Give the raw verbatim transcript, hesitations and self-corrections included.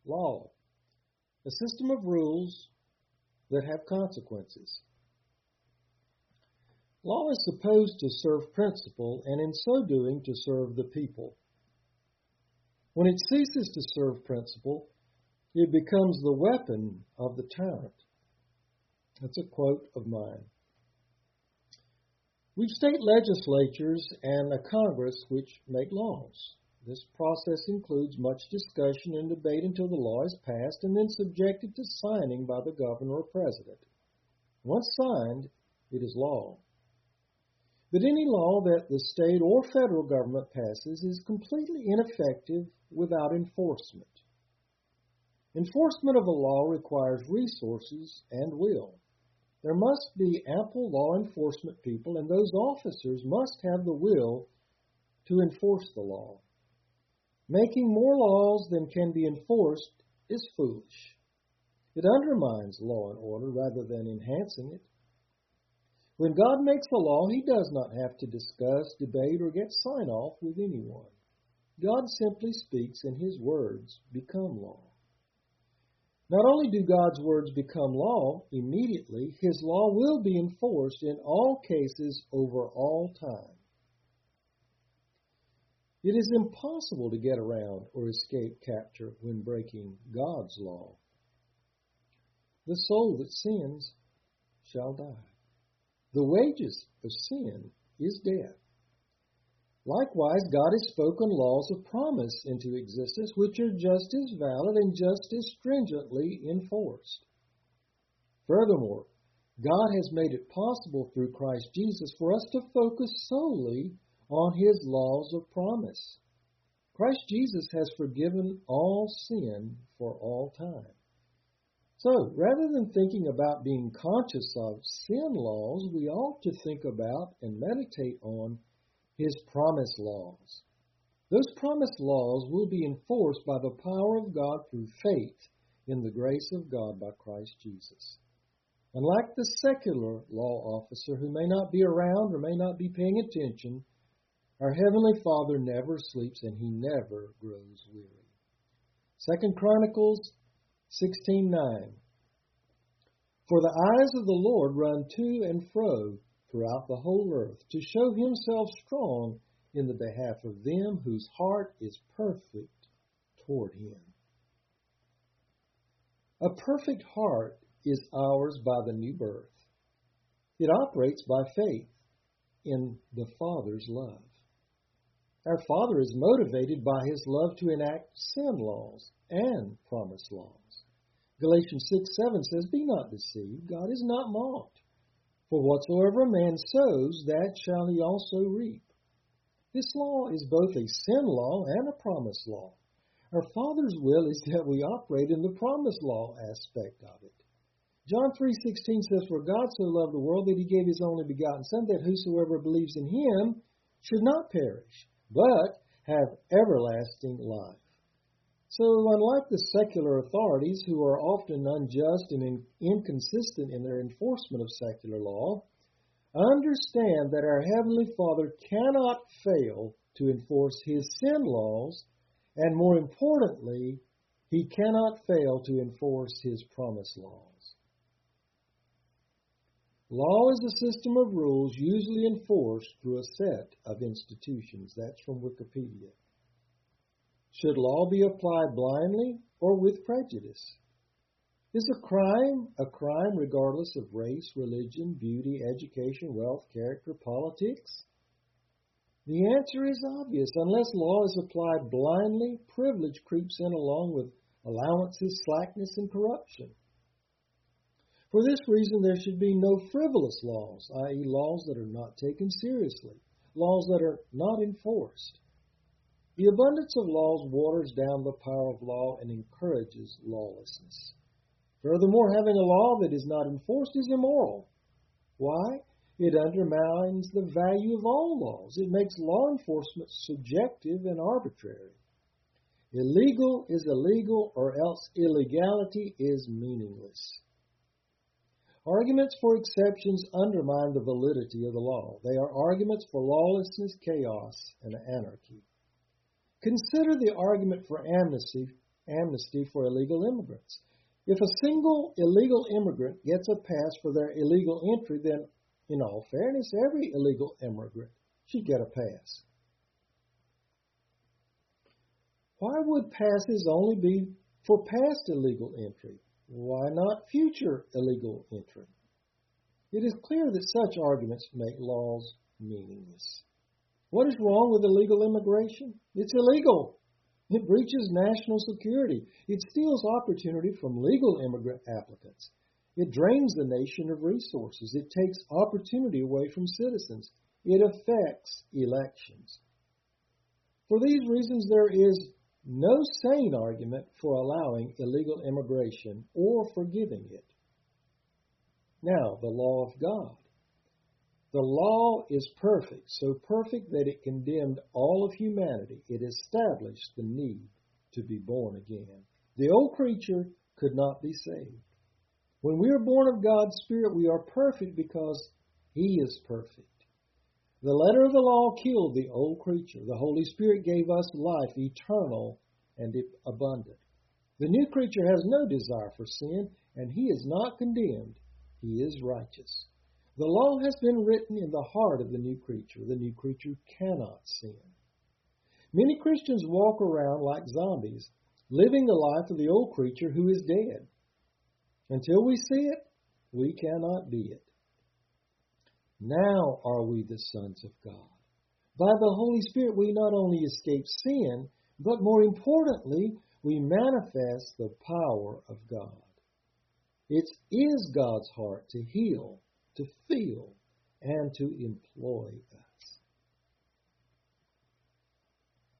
Law, a system of rules that have consequences. Law is supposed to serve principle, and in so doing to serve the people. When it ceases to serve principle, it becomes the weapon of the tyrant. That's a quote of mine. We've state legislatures and a Congress which make laws. This process includes much discussion and debate until the law is passed and then subjected to signing by the governor or president. Once signed, it is law. But any law that the state or federal government passes is completely ineffective without enforcement. Enforcement of a law requires resources and will. There must be ample law enforcement people, and those officers must have the will to enforce the law. Making more laws than can be enforced is foolish. It undermines law and order rather than enhancing it. When God makes a law, He does not have to discuss, debate, or get sign-off with anyone. God simply speaks, and His words become law. Not only do God's words become law immediately, His law will be enforced in all cases over all time. It is impossible to get around or escape capture when breaking God's law. The soul that sins shall die. The wages of sin is death. Likewise, God has spoken laws of promise into existence which are just as valid and just as stringently enforced. Furthermore, God has made it possible through Christ Jesus for us to focus solely on His laws of promise. Christ Jesus has forgiven all sin for all time. So, rather than thinking about being conscious of sin laws, we ought to think about and meditate on His promise laws. Those promise laws will be enforced by the power of God through faith in the grace of God by Christ Jesus. Unlike the secular law officer who may not be around or may not be paying attention, our Heavenly Father never sleeps and He never grows weary. Second Chronicles sixteen nine. For the eyes of the Lord run to and fro throughout the whole earth, to show Himself strong in the behalf of them whose heart is perfect toward Him. A perfect heart is ours by the new birth. It operates by faith in the Father's love. Our Father is motivated by His love to enact sin laws and promise laws. Galatians six seven says, Be not deceived, God is not mocked. For whatsoever a man sows, that shall he also reap. This law is both a sin law and a promise law. Our Father's will is that we operate in the promise law aspect of it. John three sixteen says, For God so loved the world that He gave His only begotten Son, that whosoever believes in Him should not perish, but have everlasting life. So, unlike the secular authorities, who are often unjust and in, inconsistent in their enforcement of secular law, understand that our Heavenly Father cannot fail to enforce His sin laws, and more importantly, He cannot fail to enforce His promise laws. Law is a system of rules usually enforced through a set of institutions. That's from Wikipedia. Should law be applied blindly or with prejudice? Is a crime a crime regardless of race, religion, beauty, education, wealth, character, politics? The answer is obvious. Unless law is applied blindly, privilege creeps in along with allowances, slackness, and corruption. For this reason, there should be no frivolous laws, that is laws that are not taken seriously, laws that are not enforced. The abundance of laws waters down the power of law and encourages lawlessness. Furthermore, having a law that is not enforced is immoral. Why? It undermines the value of all laws. It makes law enforcement subjective and arbitrary. Illegal is illegal, or else illegality is meaningless. Arguments for exceptions undermine the validity of the law. They are arguments for lawlessness, chaos, and anarchy. Consider the argument for amnesty amnesty for illegal immigrants. If a single illegal immigrant gets a pass for their illegal entry, then in all fairness, every illegal immigrant should get a pass. Why would passes only be for past illegal entry? Why not future illegal entry? It is clear that such arguments make laws meaningless. What is wrong with illegal immigration? It's illegal. It breaches national security. It steals opportunity from legal immigrant applicants. It drains the nation of resources. It takes opportunity away from citizens. It affects elections. For these reasons, there is no sane argument for allowing illegal immigration or forgiving it. Now, the law of God. The law is perfect, so perfect that it condemned all of humanity. It established the need to be born again. The old creature could not be saved. When we are born of God's Spirit, we are perfect because He is perfect. The letter of the law killed the old creature. The Holy Spirit gave us life, eternal and abundant. The new creature has no desire for sin, and he is not condemned. He is righteous. The law has been written in the heart of the new creature. The new creature cannot sin. Many Christians walk around like zombies, living the life of the old creature who is dead. Until we see it, we cannot be it. Now are we the sons of God. By the Holy Spirit, we not only escape sin, but more importantly, we manifest the power of God. It is God's heart to heal, to feel, and to employ us.